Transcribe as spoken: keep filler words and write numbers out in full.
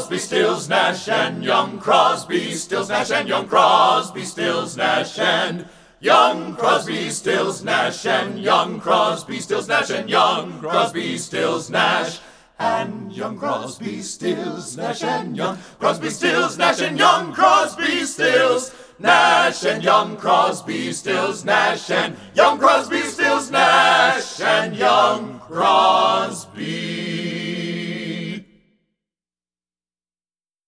Crosby, Stills, Nash and Young. Crosby, Stills, Nash and Young. Crosby, Stills, Nash and Young. Crosby, Stills, Nash and Young. Crosby, Stills, Nash and Young. Crosby, Stills, Nash and Young. Crosby, Stills, Nash and Young. Crosby, Stills, Nash and Young. Crosby, Stills, Nash and Young. Crosby, Stills, Nash and Young. Crosby, Stills, Nash and Young. Crosby